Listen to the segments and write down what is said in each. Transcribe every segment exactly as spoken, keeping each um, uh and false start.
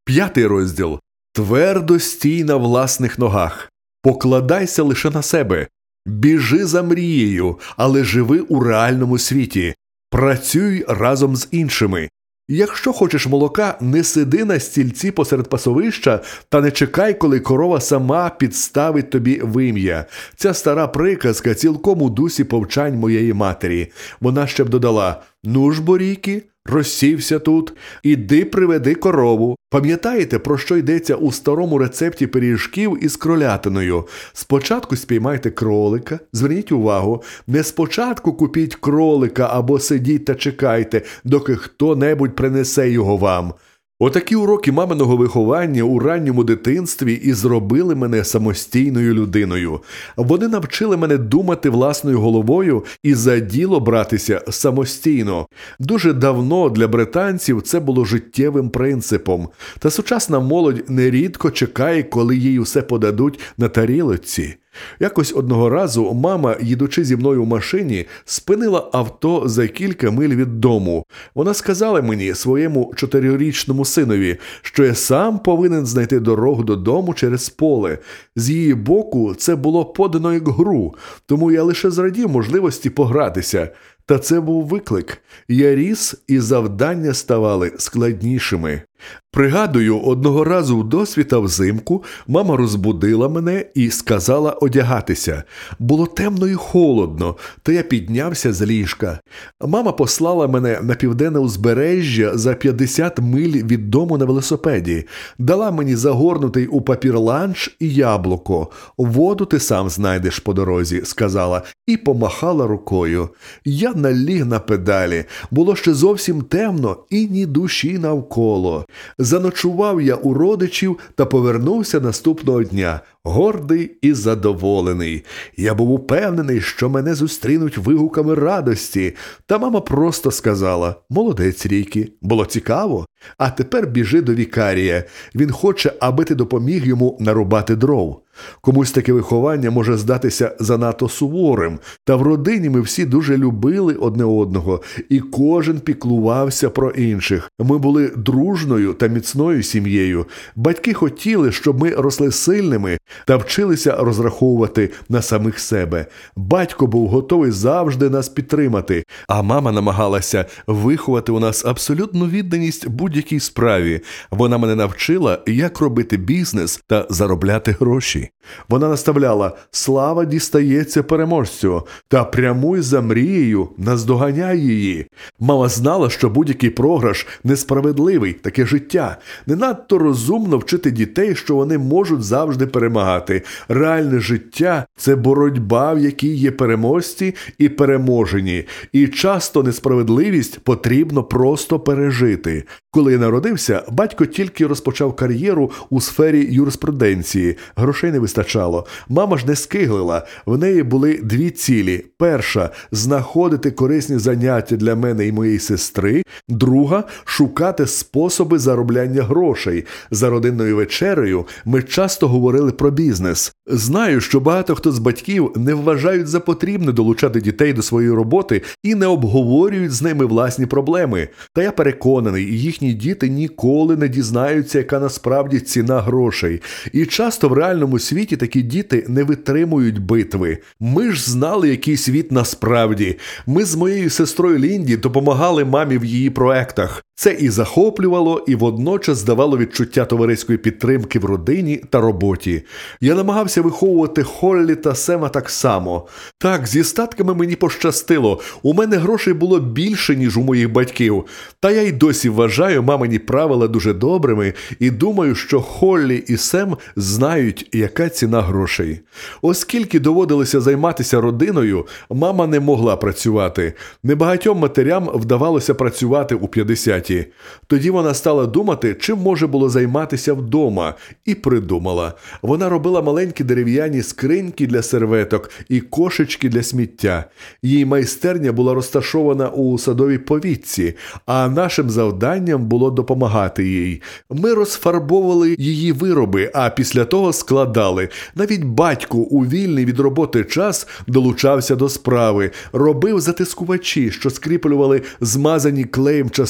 П'ятий розділ. Твердо стій на власних ногах. Покладайся лише на себе. Біжи за мрією, але живи у реальному світі. Працюй разом з іншими. Якщо хочеш молока, не сиди на стільці посеред пасовища та не чекай, коли корова сама підставить тобі вим'я. Ця стара приказка цілком у дусі повчань моєї матері. Вона ще б додала: «Ну ж, Борійки, розсівся тут, іди приведи корову». Пам'ятаєте, про що йдеться у старому рецепті пиріжків із кролятиною? Спочатку спіймайте кролика, зверніть увагу, не спочатку купіть кролика або сидіть та чекайте, доки хто-небудь принесе його вам. Отакі уроки маминого виховання у ранньому дитинстві і зробили мене самостійною людиною. Вони навчили мене думати власною головою і за діло братися самостійно. Дуже давно для британців це було життєвим принципом. Та сучасна молодь нерідко чекає, коли їй усе подадуть на тарілочці. Якось одного разу мама, їдучи зі мною в машині, спинила авто за кілька миль від дому. Вона сказала мені, своєму чотирирічному синові, що я сам повинен знайти дорогу додому через поле. З її боку це було подано як гру, тому я лише зрадів можливості погратися. Та це був виклик. Я ріс, і завдання ставали складнішими. Пригадую, одного разу вдосвіта взимку мама розбудила мене і сказала одягатися. Було темно і холодно, то я піднявся з ліжка. Мама послала мене на південне узбережжя за п'ятдесят миль від дому на велосипеді. Дала мені загорнутий у папір ланч і яблуко. «Воду ти сам знайдеш по дорозі», – сказала, і помахала рукою. Я наліг на педалі. Було ще зовсім темно і ні душі навколо. Заночував я у родичів та повернувся наступного дня, гордий і задоволений. Я був упевнений, що мене зустрінуть вигуками радості. Та мама просто сказала: «Молодець, Рікі, було цікаво. А тепер біжи до вікарія. Він хоче, аби ти допоміг йому нарубати дров». Комусь таке виховання може здатися занадто суворим, та в родині ми всі дуже любили одне одного, і кожен піклувався про інших. Ми були дружною та міцною сім'єю. Батьки хотіли, щоб ми росли сильними та вчилися розраховувати на самих себе. Батько був готовий завжди нас підтримати, а мама намагалася виховати у нас абсолютну відданість будь-якій справі. Вона мене навчила, як робити бізнес та заробляти гроші. Вона наставляла: «Слава дістається переможцю, та прямуй за мрією, наздоганяй її». Мама знала, що будь-який програш несправедливий, таке життя. Не надто розумно вчити дітей, що вони можуть завжди перемагати. Реальне життя – це боротьба, в якій є переможці і переможені. І часто несправедливість потрібно просто пережити. Коли я народився, батько тільки розпочав кар'єру у сфері юриспруденції. Грошей не вистачало. Мама ж не скиглила. В неї були дві цілі. Перша – знаходити корисні заняття для мене і моєї сестри. Друга – шукати способи заробляння грошей. За родинною вечерею ми часто говорили про бізнес. Знаю, що багато хто з батьків не вважають за потрібне долучати дітей до своєї роботи і не обговорюють з ними власні проблеми. Та я переконаний, їхні діти ніколи не дізнаються, яка насправді ціна грошей. І часто в реальному світі такі діти не витримують битви. Ми ж знали, який світ насправді. Ми з моєю сестрою Лінді допомагали мамі в її проектах. Це і захоплювало, і водночас давало відчуття товариської підтримки в родині та роботі. Я намагався виховувати Холлі та Сема так само. Так, зі статками мені пощастило. У мене грошей було більше, ніж у моїх батьків. Та я й досі вважаю мамині правила дуже добрими і думаю, що Холлі і Сем знають, яка ціна грошей. Оскільки доводилося займатися родиною, мама не могла працювати. Небагатьом матерям вдавалося працювати у п'ятдесят. Тоді вона стала думати, чим може було займатися вдома, і придумала. Вона робила маленькі дерев'яні скриньки для серветок і кошечки для сміття. Її майстерня була розташована у садовій повітці, а нашим завданням було допомагати їй. Ми розфарбовували її вироби, а після того складали. Навіть батько у вільний від роботи час долучався до справи, робив затискувачі, що скріплювали змазані клеєм частини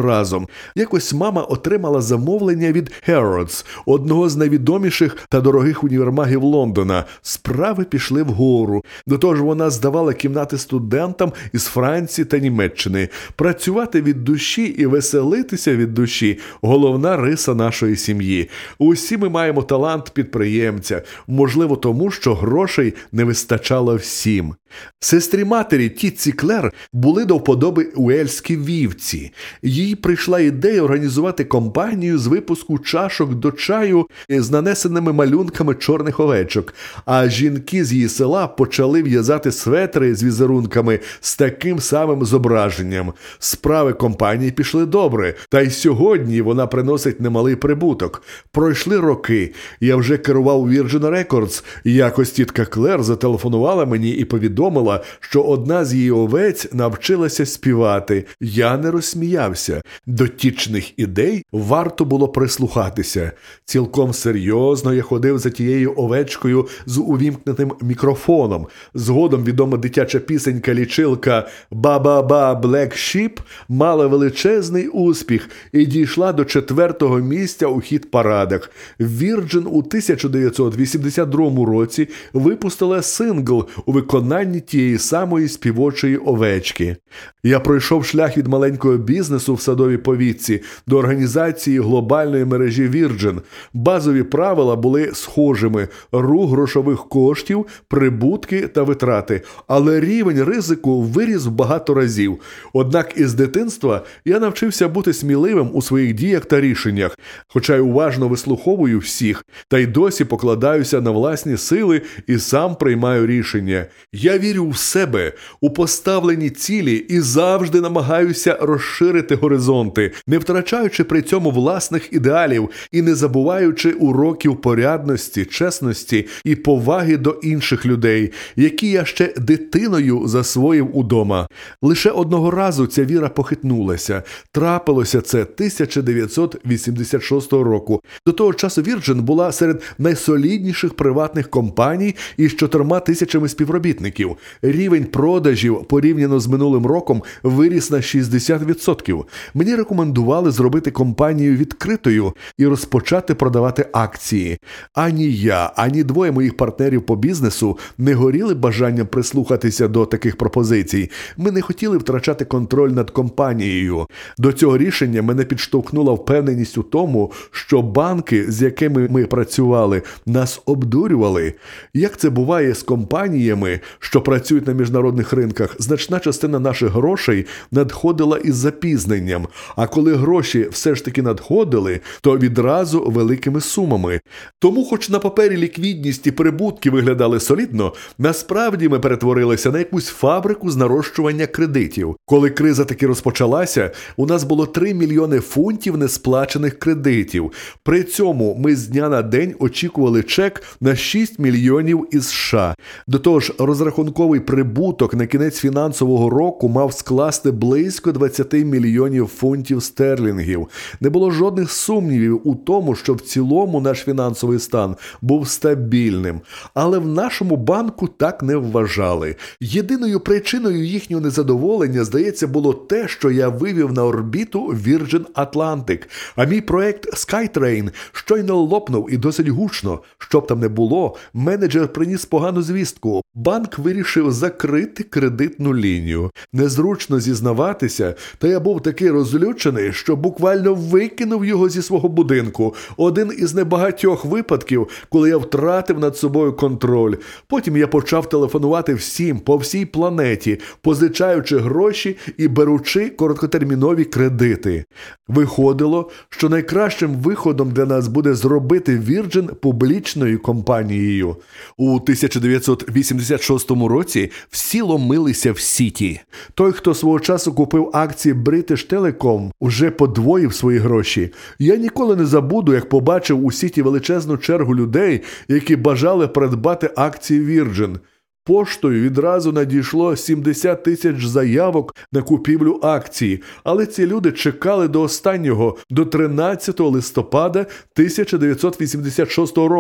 разом. Якось мама отримала замовлення від Harrods, одного з найвідоміших та дорогих універмагів Лондона. Справи пішли вгору. До того ж вона здавала кімнати студентам із Франції та Німеччини. Працювати від душі і веселитися від душі – головна риса нашої сім'ї. Усі ми маємо талант підприємця. Можливо, тому, що грошей не вистачало всім. Сестрі матері Тітці Клер були до вподоби уельські вівці. Їй прийшла ідея організувати компанію з випуску чашок до чаю з нанесеними малюнками чорних овечок, а жінки з її села почали в'язати светри з візерунками з таким самим зображенням. Справи компанії пішли добре, та й сьогодні вона приносить немалий прибуток. Пройшли роки, я вже керував Virgin Records, і якось тітка Клер зателефонувала мені і повідомила, що одна з її овець навчилася співати. Я не розсміявся. До тічних ідей варто було прислухатися. Цілком серйозно я ходив за тією овечкою з увімкненим мікрофоном. Згодом відома дитяча пісенька-лічилка «Ба-ба-ба, Black Sheep» мала величезний успіх і дійшла до четвертого місця у хіт-парадах. Virgin у тисяча дев'ятсот вісімдесят другому році випустила сингл у виконанні тієї самої співочої овечки. Я пройшов шлях від маленького бізнесу в садовій повітці до організації глобальної мережі Virgin. Базові правила були схожими – рух грошових коштів, прибутки та витрати. Але рівень ризику виріс в багато разів. Однак із дитинства я навчився бути сміливим у своїх діях та рішеннях, хоча й уважно вислуховую всіх, та й досі покладаюся на власні сили і сам приймаю рішення. Я вірю в себе, у поставлені цілі і завжди намагаюся розширити горизонти, не втрачаючи при цьому власних ідеалів і не забуваючи уроків порядності, чесності і поваги до інших людей, які я ще дитиною засвоїв удома. Лише одного разу ця віра похитнулася. Трапилося це тисяча дев'ятсот вісімдесят шостого року. До того часу Virgin була серед найсолідніших приватних компаній із чотирма тисячами співробітників. Рівень продажів порівняно з минулим роком виріс на шістдесят відсотків. Мені рекомендували зробити компанію відкритою і розпочати продавати акції. Ані я, ані двоє моїх партнерів по бізнесу не горіли бажанням прислухатися до таких пропозицій. Ми не хотіли втрачати контроль над компанією. До цього рішення мене підштовхнула впевненість у тому, що банки, з якими ми працювали, нас обдурювали. Як це буває з компаніями, що працюють на міжнародних ринках, значна частина наших грошей надходила із запізненням, а коли гроші все ж таки надходили, то відразу великими сумами. Тому, хоч на папері ліквідність і прибутки виглядали солідно, насправді ми перетворилися на якусь фабрику з нарощування кредитів. Коли криза таки розпочалася, у нас було три мільйони фунтів несплачених кредитів. При цьому ми з дня на день очікували чек на шість мільйонів із США. До того ж, розрахунковий прибуток на кінець фінансового року мав скласти близько двадцять мільйонів фунтів стерлінгів. Не було жодних сумнівів у тому, що в цілому наш фінансовий стан був стабільним. Але в нашому банку так не вважали. Єдиною причиною їхнього незадоволення, здається, було те, що я вивів на орбіту Virgin Atlantic, а мій проект SkyTrain щойно лопнув і досить гучно. Щоб там не було, менеджер приніс погану звістку. Банк вирішив закрити кредитну лінію. Незручно зізнаватися, та я був такий розлючений, що буквально викинув його зі свого будинку. Один із небагатьох випадків, коли я втратив над собою контроль. Потім я почав телефонувати всім по всій планеті, позичаючи гроші і беручи короткотермінові кредити. Виходило, що найкращим виходом для нас буде зробити Virgin публічною компанією. У тисяча дев'ятсот вісімдесят шостому році всі ломилися в Сіті. Той, хто свого часу купив акції British Telecom, уже подвоїв свої гроші. Я ніколи не забуду, як побачив у Сіті величезну чергу людей, які бажали придбати акції Virgin. Поштою відразу надійшло сімдесят тисяч заявок на купівлю акцій, але ці люди чекали до останнього, до тринадцятого листопада тисяча дев'ятсот вісімдесят шостого року.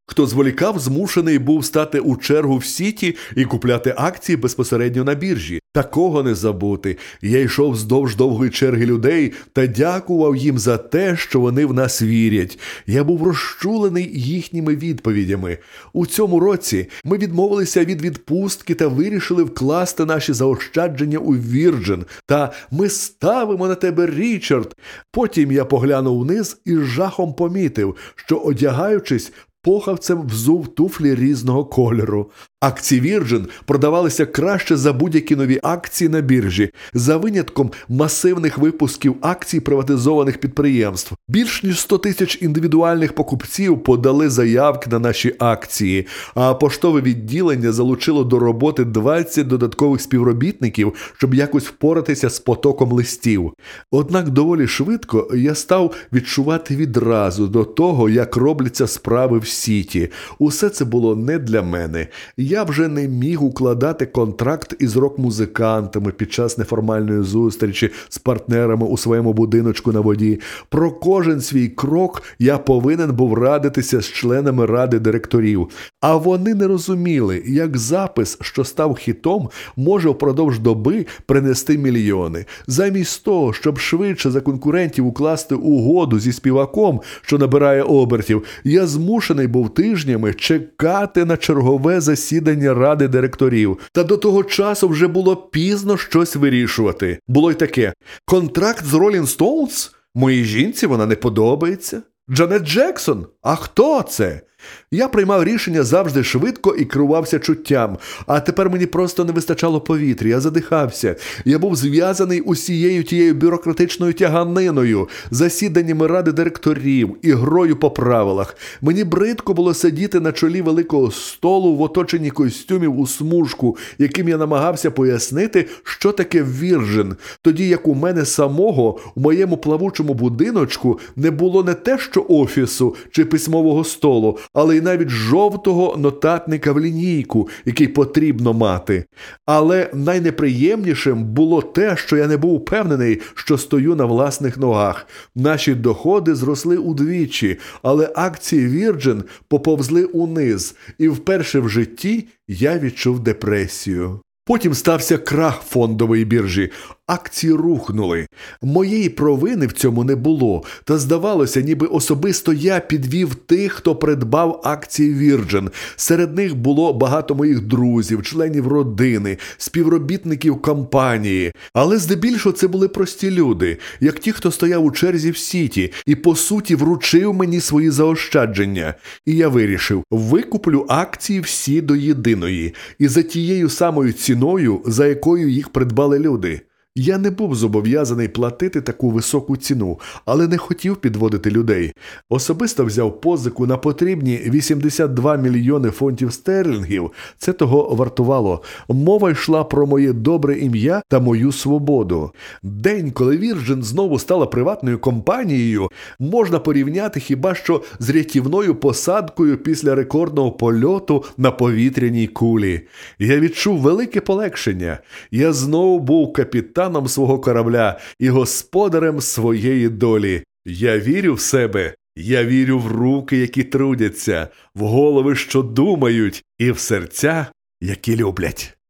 Хто зволікав, змушений був стати у чергу в Сіті і купляти акції безпосередньо на біржі. Такого не забути. Я йшов вздовж довгої черги людей та дякував їм за те, що вони в нас вірять. Я був розчулений їхніми відповідями. У цьому році ми відмовилися від відпустки та вирішили вкласти наші заощадження у Virgin. Та ми ставимо на тебе, Річард. Потім я поглянув вниз і з жахом помітив, що, одягаючись, похавцем взув туфлі різного кольору. Акції Virgin продавалися краще за будь-які нові акції на біржі, за винятком масивних випусків акцій приватизованих підприємств. Більш ніж сто тисяч індивідуальних покупців подали заявки на наші акції, а поштове відділення залучило до роботи двадцять додаткових співробітників, щоб якось впоратися з потоком листів. Однак доволі швидко я став відчувати відразу до того, як робляться справи в Сіті. Усе це було не для мене. Я вже не міг укладати контракт із рок-музикантами під час неформальної зустрічі з партнерами у своєму будиночку на воді. Про кожен свій крок я повинен був радитися з членами ради директорів. А вони не розуміли, як запис, що став хітом, може впродовж доби принести мільйони. Замість того, щоб швидше за конкурентів укласти угоду зі співаком, що набирає обертів, я змушений був тижнями чекати на чергове засідання ради директорів. Та до того часу вже було пізно щось вирішувати. Було й таке: контракт з Rolling Stones? Моїй жінці вона не подобається. Джанет Джексон? А хто це? Я приймав рішення завжди швидко і керувався чуттям, а тепер мені просто не вистачало повітря, я задихався. Я був зв'язаний усією тією бюрократичною тяганиною, засіданнями ради директорів і грою по правилах. Мені бридко було сидіти на чолі великого столу в оточенні костюмів у смужку, яким я намагався пояснити, що таке Virgin, тоді як у мене самого у моєму плавучому будиночку не було не те що офісу чи письмового столу, але й навіть жовтого нотатника в лінійку, який потрібно мати. Але найнеприємнішим було те, що я не був впевнений, що стою на власних ногах. Наші доходи зросли удвічі, але акції Virgin поповзли униз, і вперше в житті я відчув депресію. Потім стався крах фондової біржі. Акції рухнули. Моєї провини в цьому не було, та здавалося, ніби особисто я підвів тих, хто придбав акції Virgin. Серед них було багато моїх друзів, членів родини, співробітників компанії. Але здебільшого це були прості люди, як ті, хто стояв у черзі в Сіті і, по суті, вручив мені свої заощадження. І я вирішив, викуплю акції всі до єдиної, і за тією самою ціною, за якою їх придбали люди. Я не був зобов'язаний платити таку високу ціну, але не хотів підводити людей. Особисто взяв позику на потрібні вісімдесят два мільйони фунтів стерлінгів. Це того вартувало. Мова йшла про моє добре ім'я та мою свободу. День, коли Virgin знову стала приватною компанією, можна порівняти хіба що з рятівною посадкою після рекордного польоту на повітряній кулі. Я відчув велике полегшення. Я знову був капітаном свого корабля і господарем своєї долі. Я вірю в себе, я вірю в руки, які трудяться, в голови, що думають, і в серця, які люблять.